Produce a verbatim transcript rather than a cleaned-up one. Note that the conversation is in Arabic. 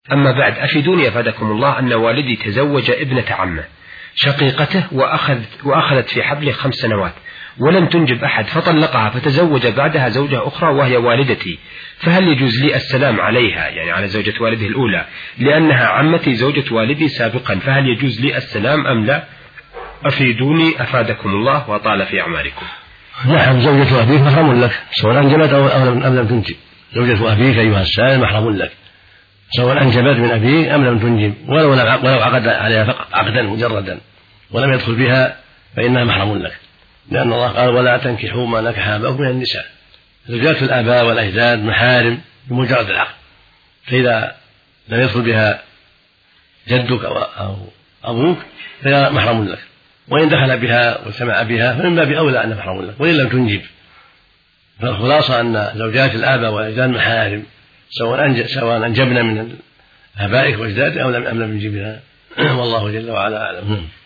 أما بعد، أفيدوني أفادكم الله أن والدي تزوج ابنة عمه شقيقته وأخذ وأخذت في حبله خمس سنوات ولم تنجب أحد فطلقها، فتزوج بعدها زوجة أخرى وهي والدتي، فهل يجوز لي السلام عليها يعني على زوجة والده الأولى لأنها عمتي زوجة والدي سابقا، فهل يجوز لي السلام أم لا؟ أفيدوني أفادكم الله وطال في أعماركم. نعم، زوجة أبيك محرم لك سواء أنجبت أو لم تنجب. زوجة أبيك أيها السائل محرم لك سواء أنجبت من أبيك أم لم تنجب، ولو عقد عليها عقدا مجردا ولم يدخل بها فإنها محرم لك، لأن الله قال ولا تنكحوا ما نكح آباؤكم من النساء. زوجات الآباء والأجداد محارم بمجرد العقد، فإذا لم يدخل بها جدك أو أبوك فهي محرم لك، وإن دخل بها وسمع بها فمن باب أولى أنها محرم لك وإن لم تنجب. فالخلاصة أن زوجات الآباء والأجداد محارم سواء أنجبنا من آبائك وأجدادك أو لم ينجبنا، والله جل وعلا أعلم.